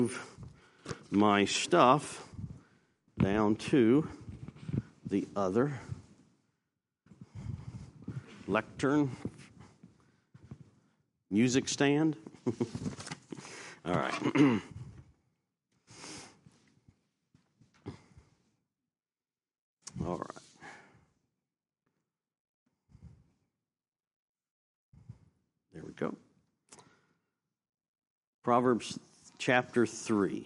My stuff down to the other lectern music stand. All right. All right. There we go. Proverbs chapter 3.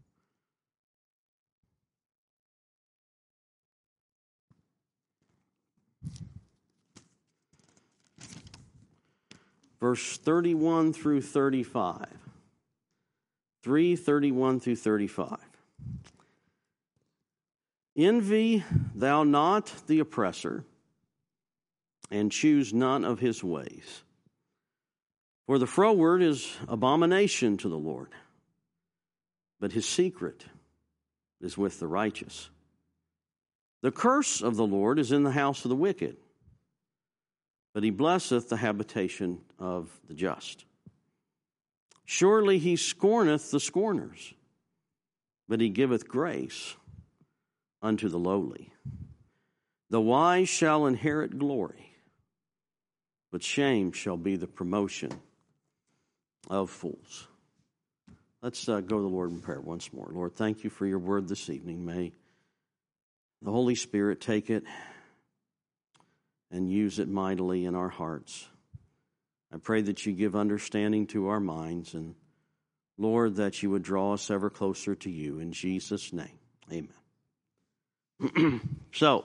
Verse 31 through 35. 3:31 through 35. Envy thou not the oppressor, and choose none of his ways. For the froward is abomination to the Lord, but his secret is with the righteous. The curse of the Lord is in the house of the wicked, but he blesseth the habitation of the just. Surely he scorneth the scorners, but he giveth grace unto the lowly. The wise shall inherit glory, but shame shall be the promotion of fools. Let's go to the Lord in prayer once more. Lord, thank you for your word this evening. May the Holy Spirit take it and use it mightily in our hearts. I pray that you give understanding to our minds, and Lord, that you would draw us ever closer to you. In Jesus' name, amen. So,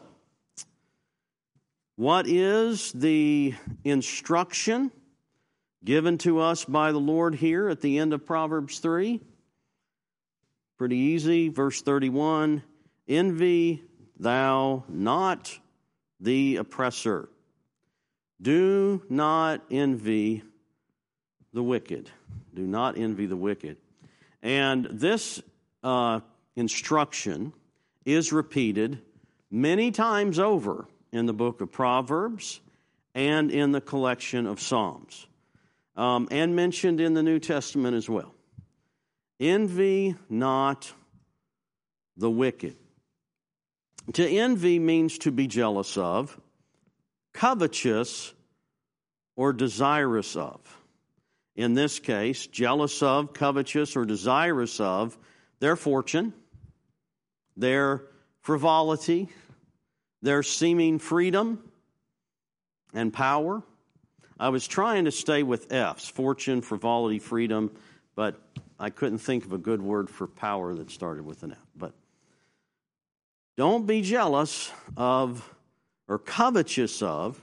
what is the instruction given to us by the Lord here at the end of Proverbs 3? Pretty easy. Verse 31, envy thou not the oppressor. Do not envy the wicked. Do not envy the wicked. And this instruction is repeated many times over in the book of Proverbs and in the collection of Psalms, and mentioned in the New Testament as well. Envy not the wicked. To envy means to be jealous of, covetous, or desirous of. In this case, jealous of, covetous, or desirous of their fortune, their frivolity, their seeming freedom and power. I was trying to stay with F's, fortune, frivolity, freedom, but I couldn't think of a good word for power that started with an F. But don't be jealous of or covetous of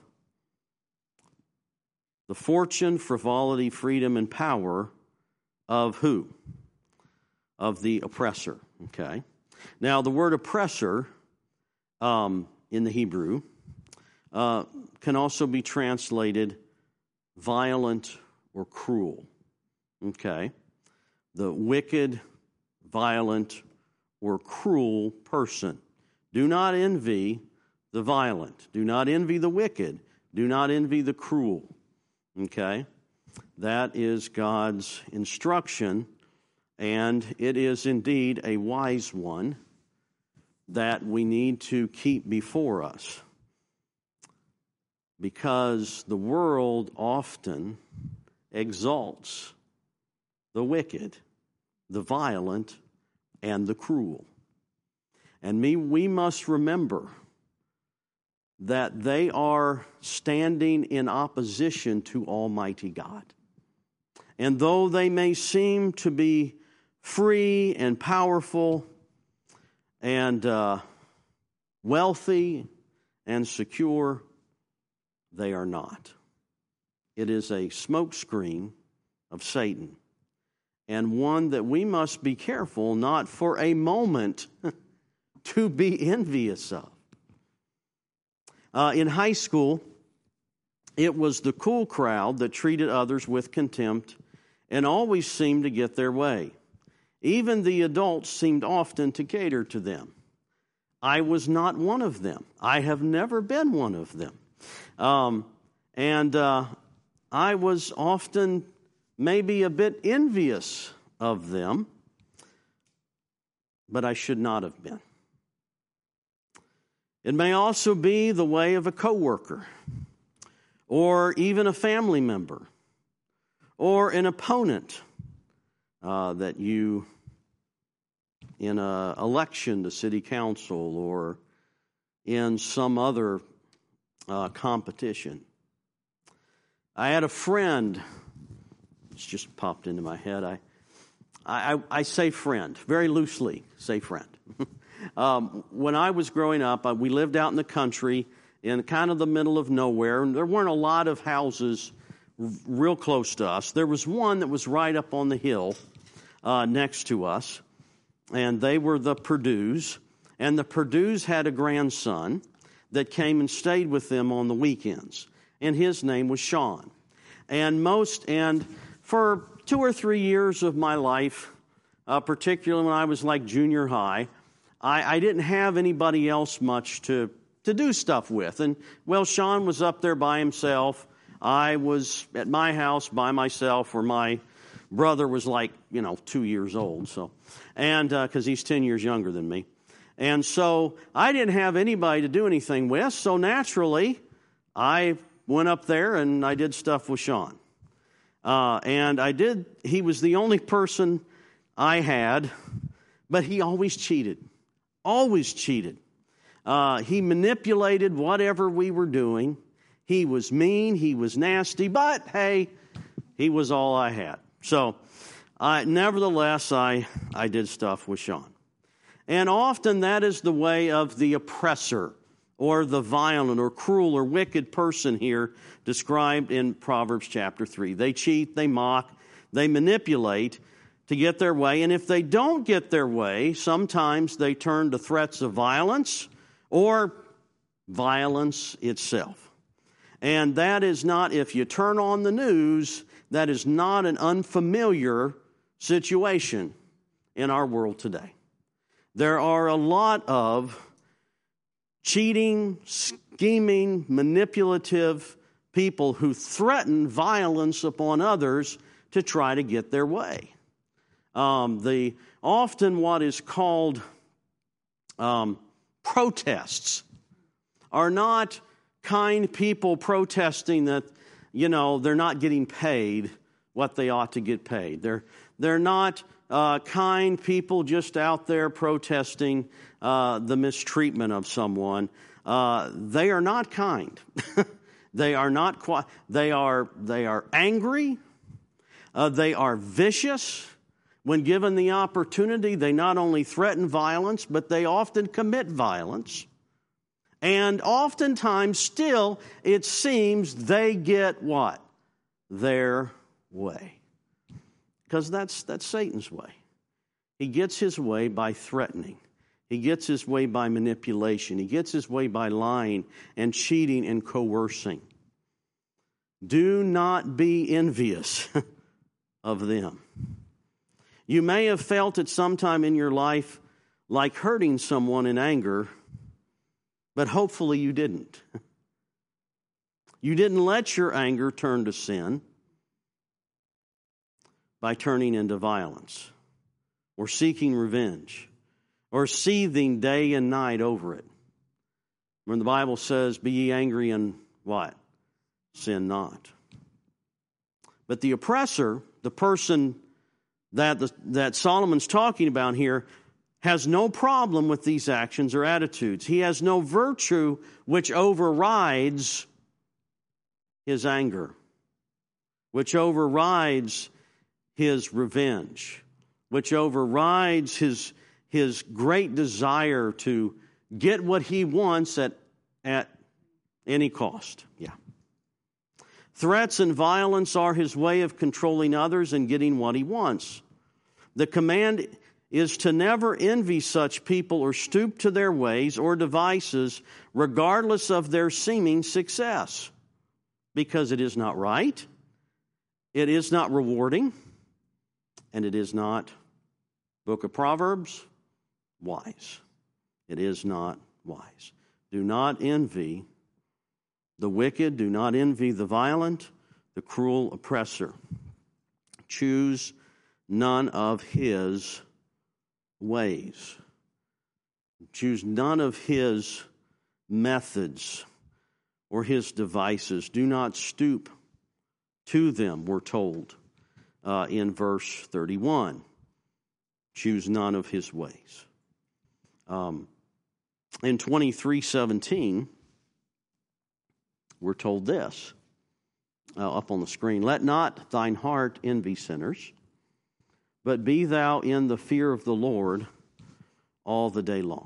the fortune, frivolity, freedom, and power of who? Of the oppressor. Okay. Now, the word oppressor in the Hebrew can also be translated violent or cruel. Okay. The wicked, violent, or cruel person. Do not envy the violent. Do not envy the wicked. Do not envy the cruel. Okay? That is God's instruction, and it is indeed a wise one that we need to keep before us, because the world often exalts the wicked, the violent, and the cruel. And we must remember that they are standing in opposition to Almighty God. And though they may seem to be free and powerful and wealthy and secure, they are not. It is a smokescreen of Satan, and one that we must be careful not for a moment to be envious of. In high school, it was the cool crowd that treated others with contempt and always seemed to get their way. Even the adults seemed often to cater to them. I was not one of them. I have never been one of them. I was often maybe a bit envious of them but I should not have been. It may also be the way of a coworker, or even a family member, or an opponent that you, in an election to city council or in some other competition. I had a friend, it's just popped into my head. I say friend, very loosely say friend. When I was growing up, we lived out in the country in kind of the middle of nowhere, and there weren't a lot of houses real close to us. There was one that was right up on the hill next to us, and they were the Perdues, and the Perdues had a grandson that came and stayed with them on the weekends, and his name was Sean. And for 2 or 3 years of my life, particularly when I was like junior high, I didn't have anybody else much to do stuff with. And, well, Sean was up there by himself. I was at my house by myself, where my brother was 2 years old. And because he's 10 years younger than me. And so I didn't have anybody to do anything with. So naturally, I went up there and I did stuff with Sean. And he was the only person I had, but he always cheated. Always cheated. He manipulated whatever we were doing. He was mean, he was nasty, but hey, he was all I had. So, nevertheless, I did stuff with Sean. And often that is the way of the oppressor, or the violent or cruel or wicked person here described in Proverbs chapter 3. They cheat, they mock, they manipulate to get their way. And if they don't get their way, sometimes they turn to threats of violence or violence itself. And that is not, if you turn on the news, that is not an unfamiliar situation in our world today. There are a lot of cheating, scheming, manipulative people who threaten violence upon others to try to get their way. Often what is called protests are not kind people protesting that, they're not getting paid what they ought to get paid. They're not kind people just out there protesting the mistreatment of someone. They are not kind. They are not they are angry. They are vicious. When given the opportunity, they not only threaten violence, but they often commit violence. And oftentimes still, it seems they get what? Their way. Because that's Satan's way. He gets his way by threatening. He gets his way by manipulation. He gets his way by lying and cheating and coercing. Do not be envious of them. You may have felt at some time in your life like hurting someone in anger, but hopefully you didn't. You didn't let your anger turn to sin by turning into violence or seeking revenge or seething day and night over it. When the Bible says, be ye angry and what? Sin not. But the oppressor, the person that Solomon's talking about here, has no problem with these actions or attitudes. He has no virtue which overrides his anger, which overrides his revenge, which overrides his great desire to get what he wants at any cost. Yeah. Threats and violence are his way of controlling others and getting what he wants. The command is to never envy such people or stoop to their ways or devices, regardless of their seeming success, because it is not right, it is not rewarding, and it is not, Book of Proverbs, wise. It is not wise. Do not envy the wicked, do not envy the violent, the cruel oppressor. Choose none of his ways. Choose none of his methods or his devices. Do not stoop to them, we're told in verse 31. Choose none of his ways. In 23:17, we're told this, up on the screen. Let not thine heart envy sinners, but be thou in the fear of the Lord all the day long.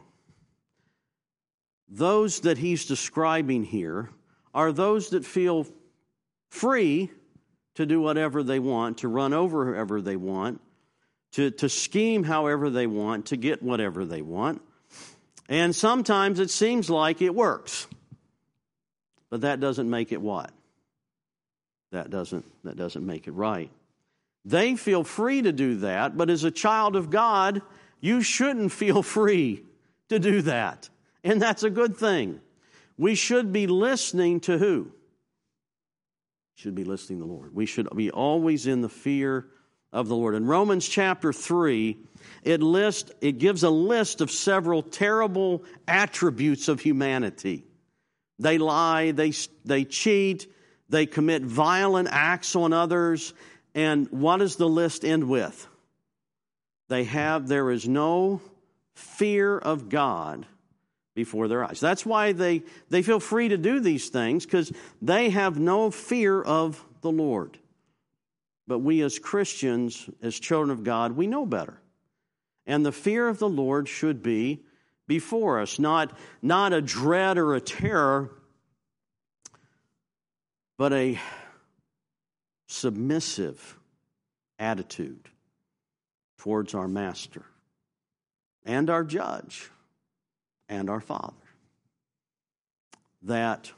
Those that he's describing here are those that feel free to do whatever they want, to run over whoever they want, to scheme however they want, to get whatever they want. And sometimes it seems like it works. But that doesn't make it what? That doesn't make it right. They feel free to do that, but as a child of God, you shouldn't feel free to do that. And that's a good thing. We should be listening to who? Should be listening to the Lord. We should be always in the fear of the Lord. In Romans chapter 3, it gives a list of several terrible attributes of humanity. They lie, they cheat, they commit violent acts on others, and what does the list end with? There is no fear of God before their eyes. That's why they feel free to do these things, because they have no fear of the Lord. But we as Christians, as children of God, we know better. And the fear of the Lord should be before us, not a dread or a terror, but a submissive attitude towards our Master and our Judge and our Father. That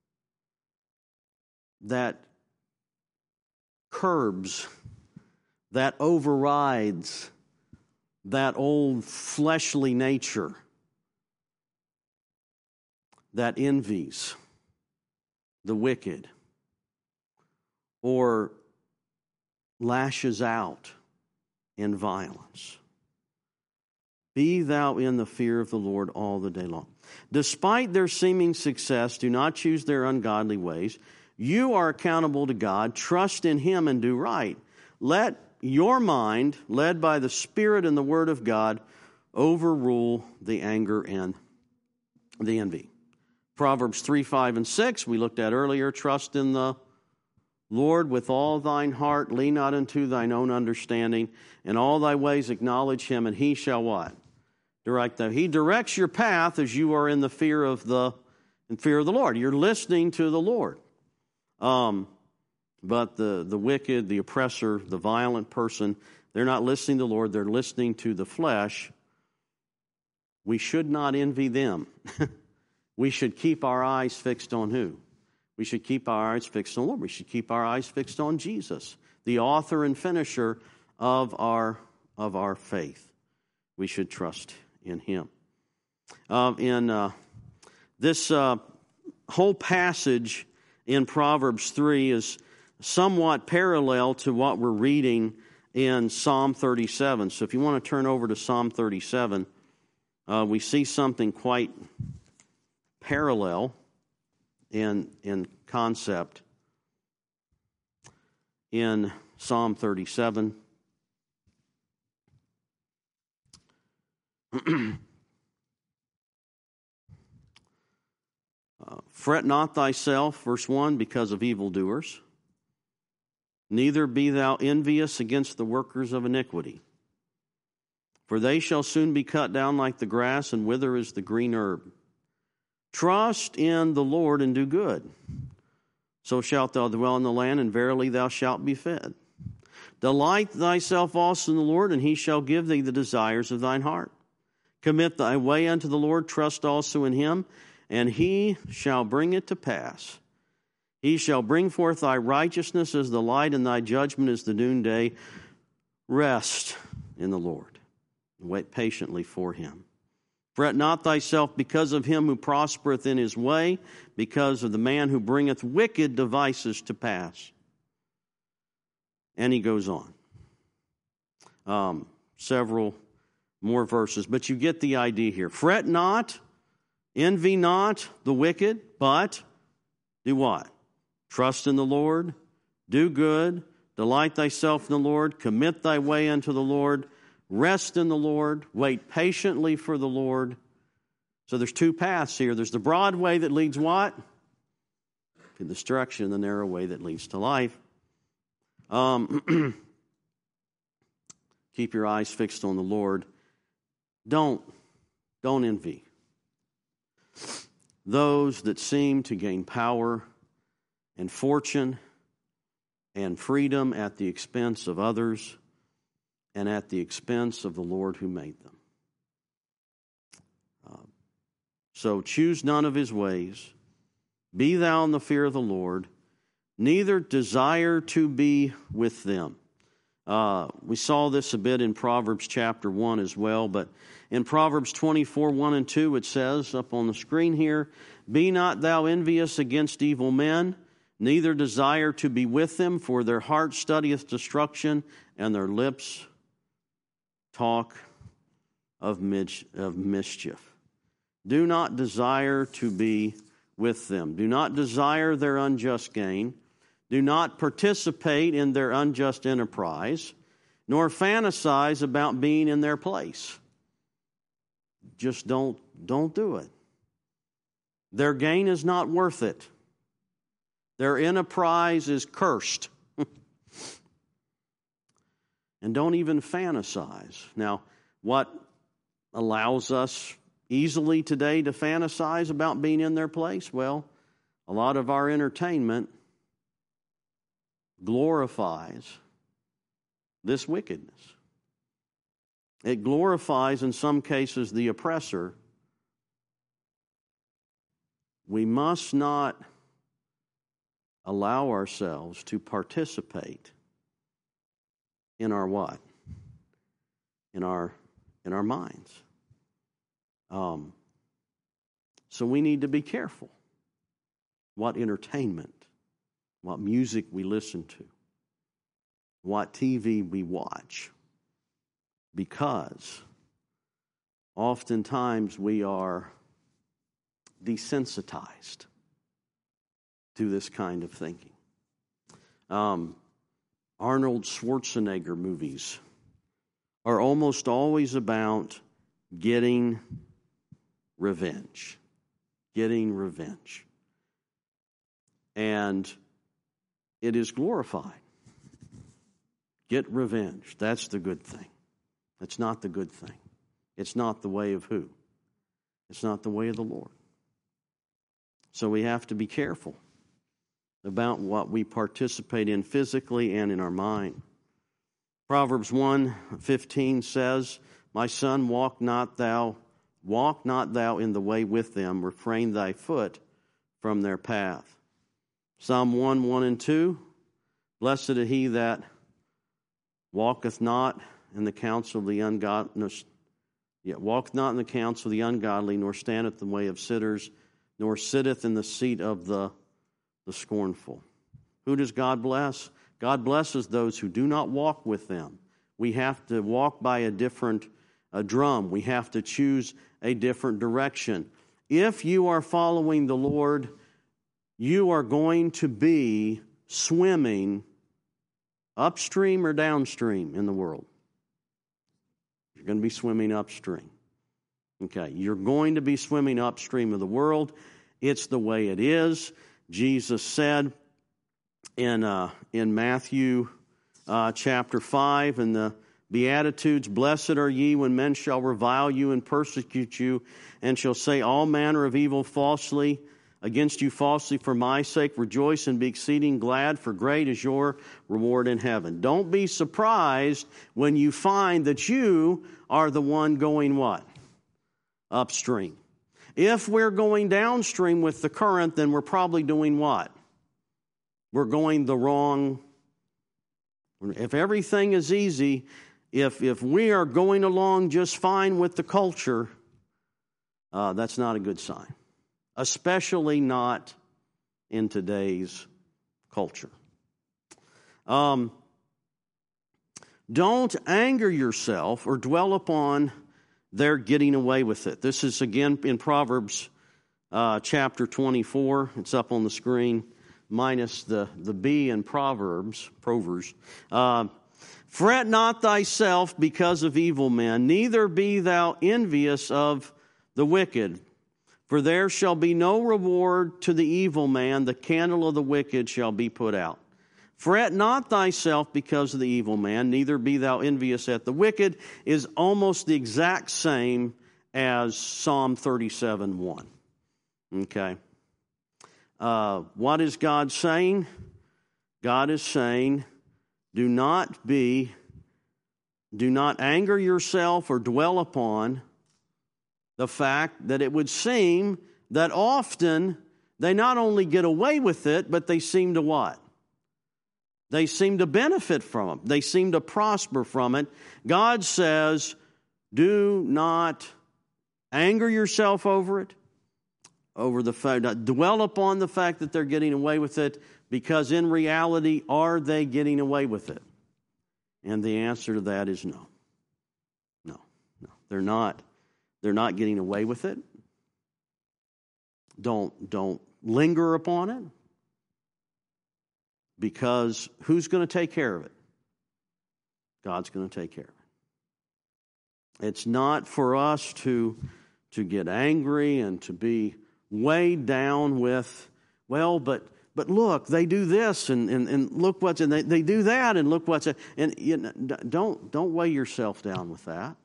curbs, that overrides that old fleshly nature that envies the wicked or lashes out in violence. Be thou in the fear of the Lord all the day long. Despite their seeming success, do not choose their ungodly ways. You are accountable to God. Trust in Him and do right. Let your mind, led by the Spirit and the Word of God, overrule the anger and the envy. Proverbs 3, 5, and 6, we looked at earlier. Trust in the Lord with all thine heart. Lean not unto thine own understanding. In all thy ways acknowledge Him, and He shall what? Direct them. He directs your path as you are in the fear of the Lord. You're listening to the Lord. But the wicked, the oppressor, the violent person, they're not listening to the Lord. They're listening to the flesh. We should not envy them. We should keep our eyes fixed on who? We should keep our eyes fixed on the Lord. We should keep our eyes fixed on Jesus, the author and finisher of our faith. We should trust in Him. In this whole passage in Proverbs 3 is somewhat parallel to what we're reading in Psalm 37. So if you want to turn over to Psalm 37, we see something quite parallel in concept in Psalm 37. Fret not thyself, verse 1, because of evildoers, neither be thou envious against the workers of iniquity. For they shall soon be cut down like the grass, and wither as the green herb. Trust in the Lord and do good. So shalt thou dwell in the land, and verily thou shalt be fed. Delight thyself also in the Lord, and He shall give thee the desires of thine heart. Commit thy way unto the Lord, trust also in Him, and He shall bring it to pass. He shall bring forth thy righteousness as the light, and thy judgment as the noonday. Rest in the Lord, and wait patiently for Him. Fret not thyself because of him who prospereth in his way, because of the man who bringeth wicked devices to pass. And he goes on. Several more verses, but you get the idea here. Fret not, envy not the wicked, but do what? Trust in the Lord, do good, delight thyself in the Lord, commit thy way unto the Lord, rest in the Lord, wait patiently for the Lord. So there's two paths here. There's the broad way that leads what? To destruction, the narrow way that leads to life. Keep your eyes fixed on the Lord. Don't envy those that seem to gain power and fortune and freedom at the expense of others and at the expense of the Lord who made them. So choose none of his ways. Be thou in the fear of the Lord, neither desire to be with them. We saw this a bit in Proverbs chapter 1 as well, but in Proverbs 24, 1 and 2, it says up on the screen here, Be not thou envious against evil men, neither desire to be with them, for their heart studieth destruction, and their lips talk of mischief. Do not desire to be with them. Do not desire their unjust gain. Do not participate in their unjust enterprise, nor fantasize about being in their place. Just don't do it. Their gain is not worth it. Their enterprise is cursed. And don't even fantasize. Now, what allows us easily today to fantasize about being in their place? Well, a lot of our entertainment glorifies this wickedness. It glorifies, in some cases, the oppressor. We must not allow ourselves to participate in our what? In our minds. So we need to be careful what entertainment, what music we listen to, what TV we watch, because oftentimes we are desensitized to this kind of thinking. Arnold Schwarzenegger movies are almost always about getting revenge. Getting revenge. And it is glorified. Get revenge. That's the good thing. That's not the good thing. It's not the way of who? It's not the way of the Lord. So we have to be careful about what we participate in physically and in our mind. Proverbs 1:15 says, My son, walk not thou in the way with them, refrain thy foot from their path. Psalm 1 and 2, Blessed is he that walketh not in the counsel of the ungodly, walketh not in the counsel of the ungodly, nor standeth in the way of sinners, nor sitteth in the seat of the scornful. Who does God bless? God blesses those who do not walk with them. We have to walk by a different drum. We have to choose a different direction. If you are following the Lord, you are going to be swimming upstream or downstream in the world. You're going to be swimming upstream. Okay, you're going to be swimming upstream of the world. It's the way it is. Jesus said in Matthew chapter 5 in the Beatitudes, Blessed are ye when men shall revile you and persecute you, and shall say all manner of evil falsely against you falsely for my sake. Rejoice and be exceeding glad, for great is your reward in heaven. Don't be surprised when you find that you are the one going what? Upstream. If we're going downstream with the current, then we're probably doing what? We're going the wrong. If everything is easy, if we are going along just fine with the culture, that's not a good sign. Especially not in today's culture. Don't anger yourself or dwell upon they're getting away with it. This is again in Proverbs chapter 24. It's up on the screen, minus the B in Proverbs. Fret not thyself because of evil men, neither be thou envious of the wicked. For there shall be no reward to the evil man, the candle of the wicked shall be put out. Fret not thyself because of the evil man, neither be thou envious at the wicked, is almost the exact same as Psalm 37:1. Okay. What is God saying? God is saying, do not anger yourself or dwell upon the fact that it would seem that often they not only get away with it, but they seem to what? They seem to benefit from it. They seem to prosper from it. God says, do not anger yourself over it, over the fact, dwell upon the fact that they're getting away with it, because in reality, are they getting away with it? And the answer to that is no. No. They're not. They're not getting away with it. Don't linger upon it. Because who's going to take care of it? God's going to take care of it. It's not for us to get angry and to be weighed down with, well, but look, they do this and look what's, and they do that and look what's, and you know, don't weigh yourself down with that.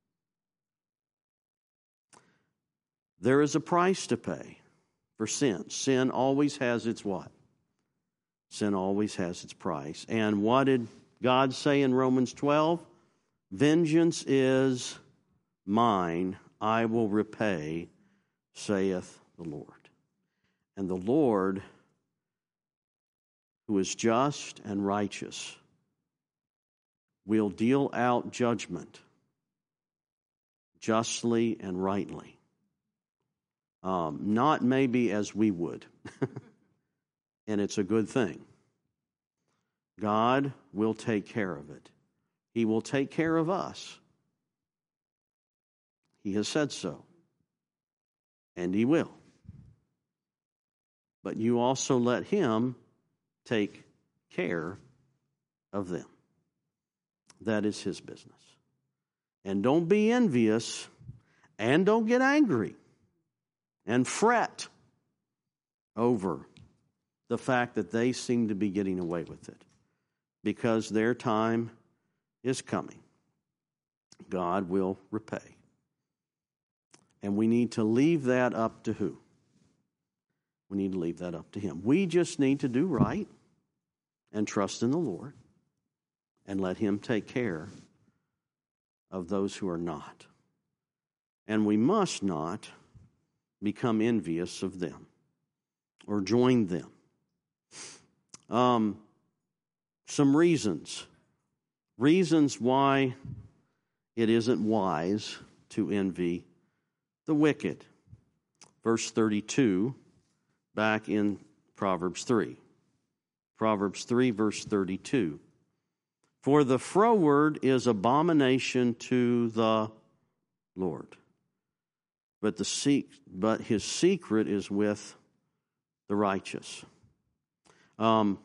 There is a price to pay for sin. Sin always has its what? Sin always has its price. And what did God say in Romans 12? Vengeance is mine, I will repay, saith the Lord. And the Lord, who is just and righteous, will deal out judgment justly and rightly. Not maybe as we would. And it's a good thing. God will take care of it. He will take care of us. He has said so. And He will. But you also let Him take care of them. That is His business. And don't be envious, and don't get angry and fret over the fact that they seem to be getting away with it, because their time is coming. God will repay. And we need to leave that up to who? We need to leave that up to Him. We just need to do right and trust in the Lord and let Him take care of those who are not. And we must not become envious of them or join them. Some reasons why it isn't wise to envy the wicked. Verse 32, back in Proverbs 3. Proverbs 3, verse 32. For the froward is abomination to the Lord, but his secret is with the righteous. Psalm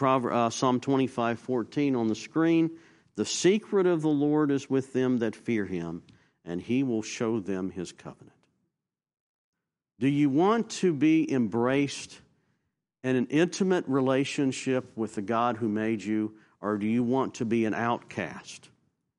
25:14 on the screen. The secret of the Lord is with them that fear Him, and He will show them His covenant. Do you want to be embraced in an intimate relationship with the God who made you, or do you want to be an outcast?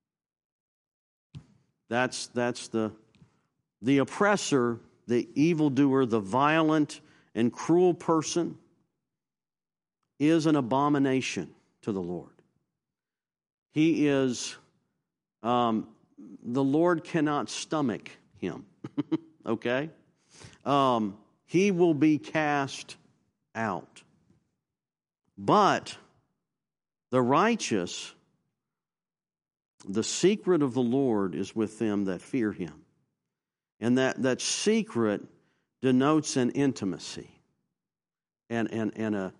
That's the oppressor, the evildoer, the violent and cruel person is an abomination to the Lord. He is, the Lord cannot stomach him, okay? He will be cast out. But the righteous, the secret of the Lord is with them that fear Him. And that secret denotes an intimacy and a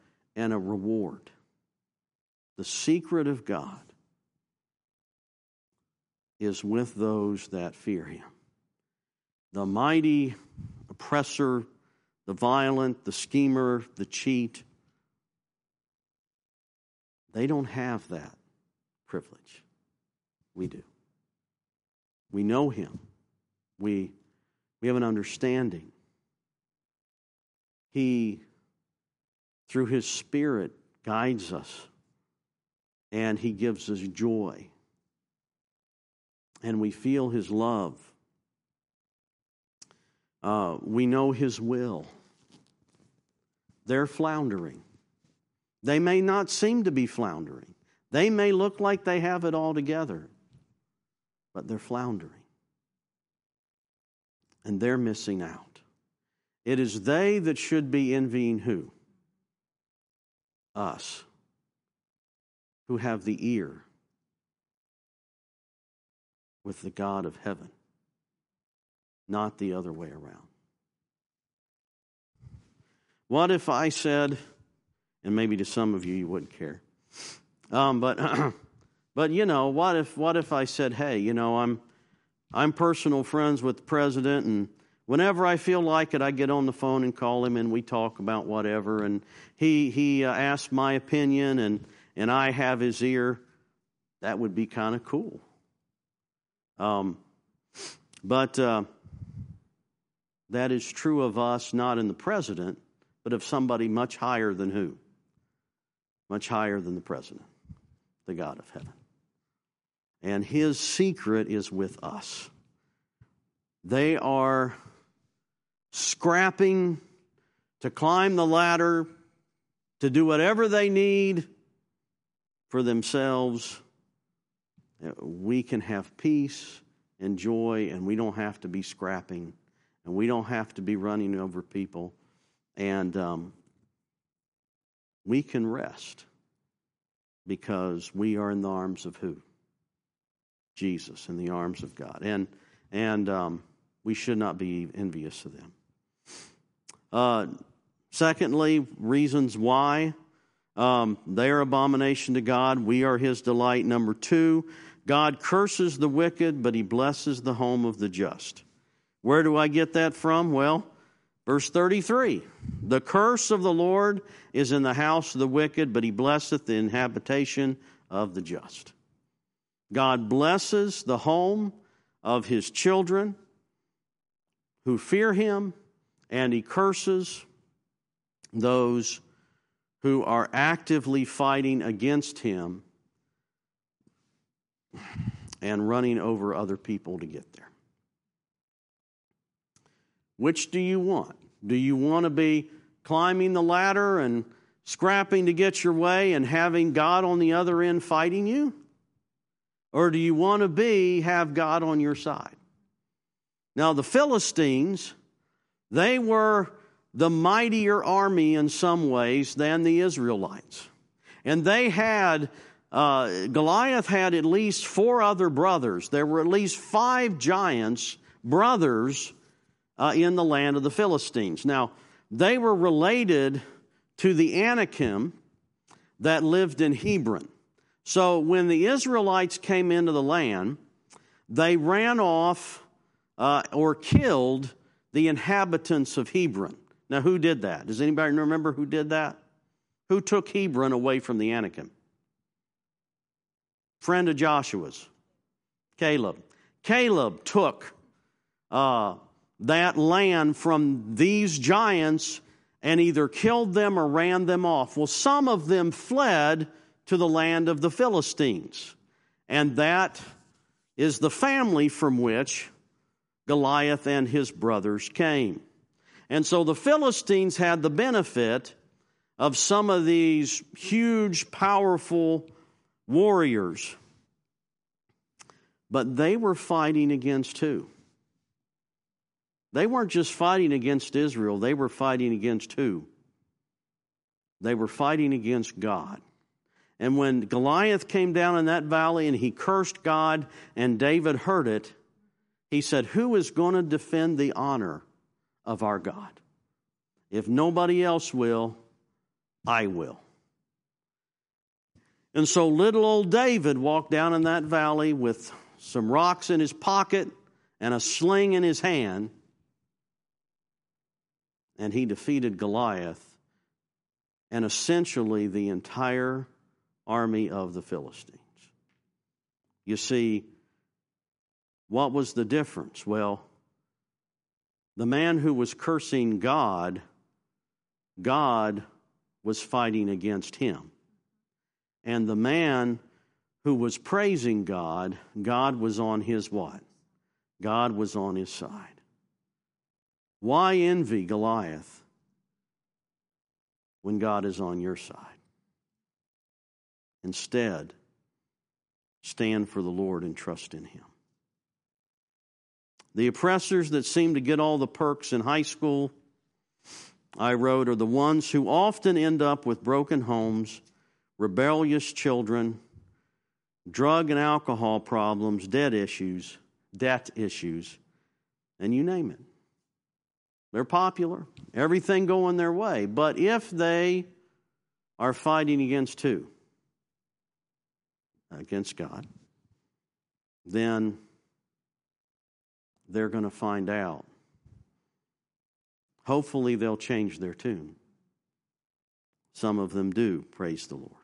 reward. The secret of God is with those that fear him. The mighty oppressor, the violent, the schemer, the cheat, they don't have that privilege. We do. We know him. We have an understanding. He, through his Spirit, guides us, and he gives us joy. And we feel his love. We know his will. They're floundering. They may not seem to be floundering. They may look like they have it all together, but they're floundering. And they're missing out. It is they that should be envying who? Us, who have the ear with the God of heaven, not the other way around. What if I said, and maybe to some of you, you wouldn't care, but you know, what if I said, hey, you know, I'm personal friends with the president, and whenever I feel like it, I get on the phone and call him, and we talk about whatever, and he asks my opinion, and I have his ear. That would be kind of cool. But that is true of us, not in the president, but of somebody much higher than who? Much higher than the president, the God of heaven. And his secret is with us. They are scrapping to climb the ladder, to do whatever they need for themselves. We can have peace and joy, and we don't have to be scrapping, and we don't have to be running over people, and we can rest because we are in the arms of who? Jesus, in the arms of God, and we should not be envious of them. Secondly, reasons why they are abomination to God. We are his delight. Number 2, God curses the wicked, but he blesses the home of the just. Where do I get that from? Well, verse 33. The curse of the Lord is in the house of the wicked, but he blesseth the habitation of the just. God blesses the home of his children who fear him, and he curses those who are actively fighting against him and running over other people to get there. Which do you want? Do you want to be climbing the ladder and scrapping to get your way and having God on the other end fighting you? Or do you want to have God on your side? Now, the Philistines, they were the mightier army in some ways than the Israelites. And they had, Goliath had at least 4 other brothers. There were at least 5 giants, brothers, in the land of the Philistines. Now, they were related to the Anakim that lived in Hebron. So when the Israelites came into the land, they ran off or killed the inhabitants of Hebron. Now, who did that? Does anybody remember who did that? Who took Hebron away from the Anakim? Friend of Joshua's. Caleb. Caleb took that land from these giants and either killed them or ran them off. Well, some of them fled to the land of the Philistines. And that is the family from which Goliath and his brothers came. And so the Philistines had the benefit of some of these huge, powerful warriors. But they were fighting against who? They weren't just fighting against Israel. They were fighting against who? They were fighting against God. And when Goliath came down in that valley and he cursed God and David heard it, he said, who is going to defend the honor of our God? If nobody else will, I will. And so little old David walked down in that valley with some rocks in his pocket and a sling in his hand, and he defeated Goliath and essentially the entire army of the Philistines. You see, what was the difference? Well, the man who was cursing God, God was fighting against him. And the man who was praising God, God was on his what? God was on his side. Why envy Goliath when God is on your side? Instead, stand for the Lord and trust in Him. The oppressors that seem to get all the perks in high school, I wrote, are the ones who often end up with broken homes, rebellious children, drug and alcohol problems, debt issues, and you name it. They're popular, everything going their way. But if they are fighting against who? Against God, then they're going to find out. Hopefully they'll change their tune. Some of them do, praise the Lord.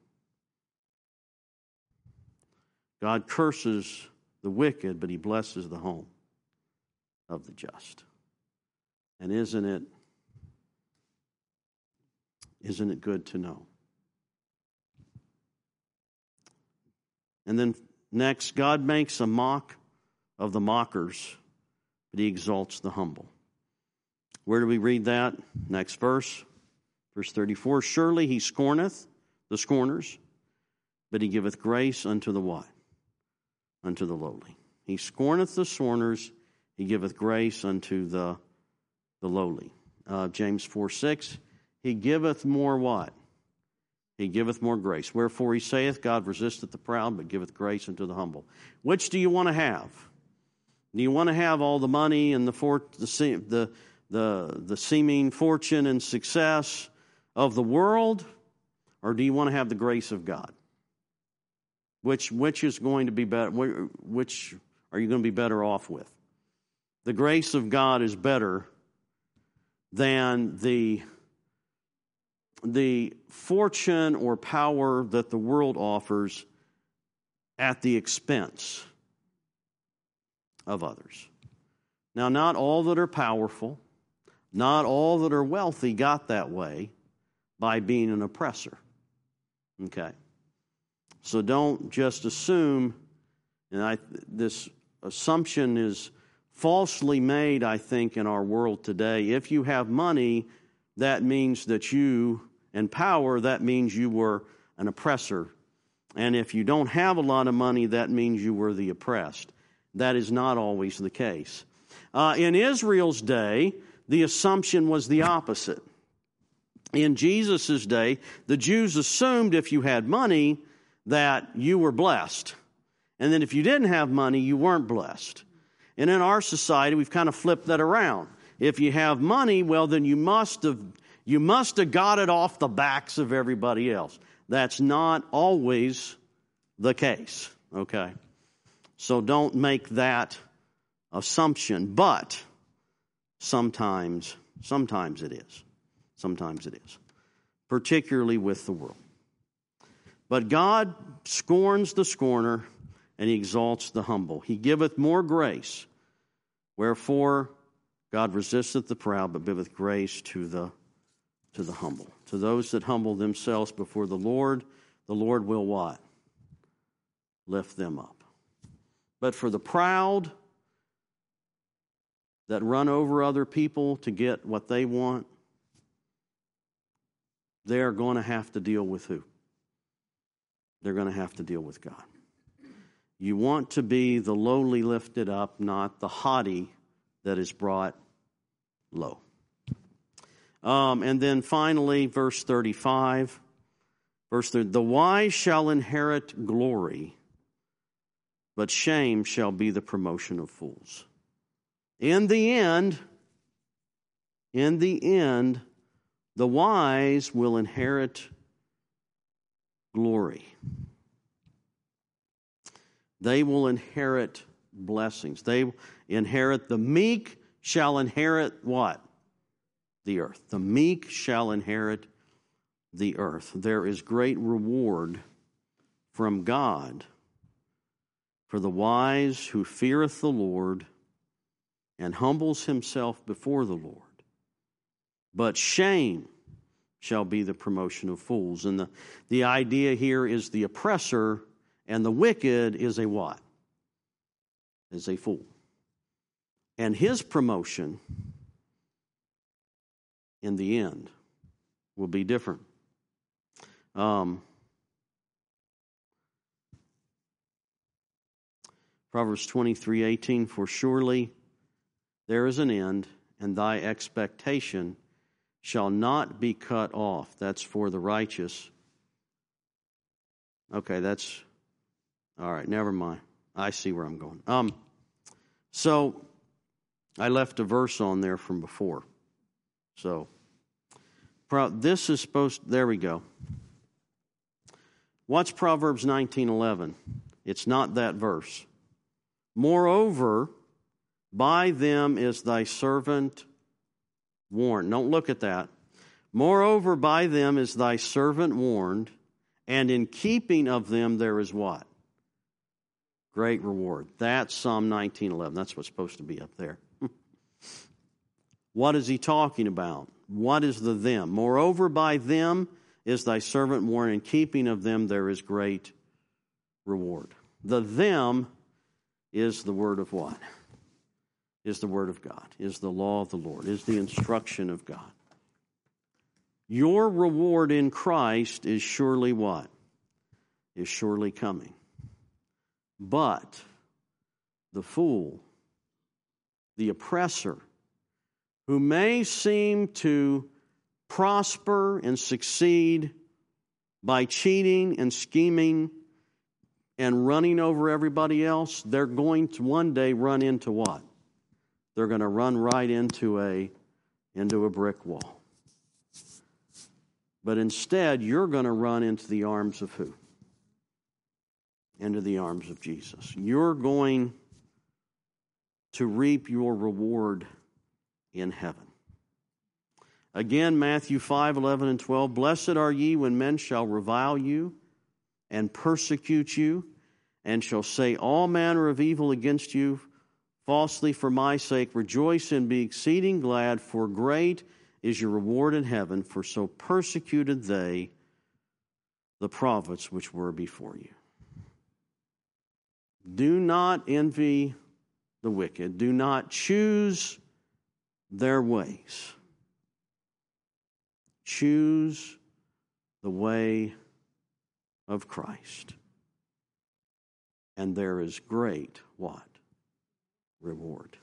God curses the wicked, but He blesses the home of the just. And isn't it good to know? And then next, God makes a mock of the mockers, but He exalts the humble. Where do we read that? Next verse, verse 34. Surely He scorneth the scorners, but He giveth grace unto the what? Unto the lowly. He scorneth the scorners, He giveth grace unto the lowly. James 4:6. He giveth more what? He giveth more grace. Wherefore He saith, God resisteth the proud, but giveth grace unto the humble. Which do you want to have? Do you want to have all the money and the seeming fortune and success of the world, or do you want to have the grace of God? Which is going to be better? Which are you going to be better off with? The grace of God is better than the fortune or power that the world offers at the expense of others. Now, not all that are powerful, not all that are wealthy got that way by being an oppressor. Okay? So don't just assume, and this assumption is falsely made, I think, in our world today. If you have money, that means that you, and power, that means you were an oppressor. And if you don't have a lot of money, that means you were the oppressed. That is not always the case. In Israel's day, the assumption was the opposite. In Jesus' day, the Jews assumed if you had money that you were blessed. And then if you didn't have money, you weren't blessed. And in our society, we've kind of flipped that around. If you have money, well, then you must have got it off the backs of everybody else. That's not always the case, okay? So don't make that assumption, but sometimes it is. Sometimes it is, particularly with the world. But God scorns the scorner, and He exalts the humble. He giveth more grace. Wherefore God resisteth the proud, but giveth grace to the humble. To those that humble themselves before the Lord will what? Lift them up. But for the proud that run over other people to get what they want, they're going to have to deal with who? They're going to have to deal with God. You want to be the lowly lifted up, not the haughty that is brought low. And then finally, verse 35. Verse 30, the wise shall inherit glory, but shame shall be the promotion of fools. In the end, the wise will inherit glory. They will inherit blessings. They inherit, the meek shall inherit what? The earth. The meek shall inherit the earth. There is great reward from God for the wise who feareth the Lord and humbles himself before the Lord. But shame shall be the promotion of fools. And the idea here is the oppressor and the wicked is a what? Is a fool. And his promotion in the end will be different. Proverbs 23:18, for surely there is an end, and thy expectation shall not be cut off. That's for the righteous. Okay, that's, all right, never mind. I see where I'm going. So, I left a verse on there from before. So, this is there we go. What's Proverbs 19:11? It's not that verse. Moreover, by them is thy servant warned. Don't look at that. Moreover, by them is thy servant warned, and in keeping of them there is what? Great reward. That's Psalm 19:11. That's what's supposed to be up there. What is he talking about? What is the them? Moreover, by them is thy servant warned, in keeping of them there is great reward. The them is the word of what? Is the word of God, is the law of the Lord, is the instruction of God. Your reward in Christ is surely what? Is surely coming. But the fool, the oppressor, who may seem to prosper and succeed by cheating and scheming and running over everybody else, they're going to one day run into what? They're going to run right into a brick wall. But instead, you're going to run into the arms of who? Into the arms of Jesus. You're going to reap your reward in heaven. Again, Matthew 5:11 and 12, blessed are ye when men shall revile you and persecute you, and shall say all manner of evil against you falsely for my sake. Rejoice and be exceeding glad, for great is your reward in heaven, for so persecuted they the prophets which were before you. Do not envy the wicked. Do not choose their ways. Choose the way of Christ. And there is great, what? Reward.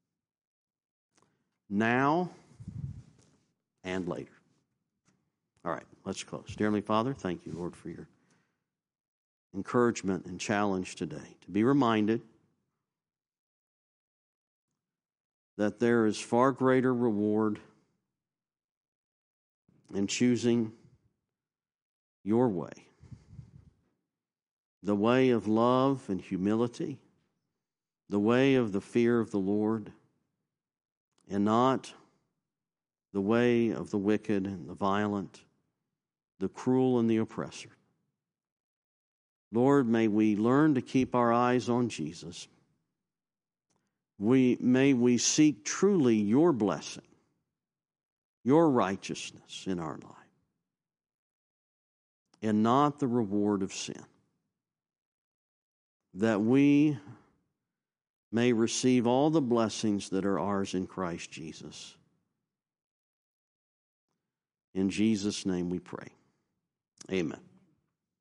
Now and later. All right, let's close. Dear Heavenly Father, thank you, Lord, for your encouragement and challenge today. To be reminded that there is far greater reward in choosing your way. The way of love and humility. The way of the fear of the Lord. And not the way of the wicked and the violent, the cruel and the oppressor. Lord, may we learn to keep our eyes on Jesus. May we seek truly your blessing, your righteousness in our life, and not the reward of sin. That we may receive all the blessings that are ours in Christ Jesus. In Jesus' name we pray. Amen.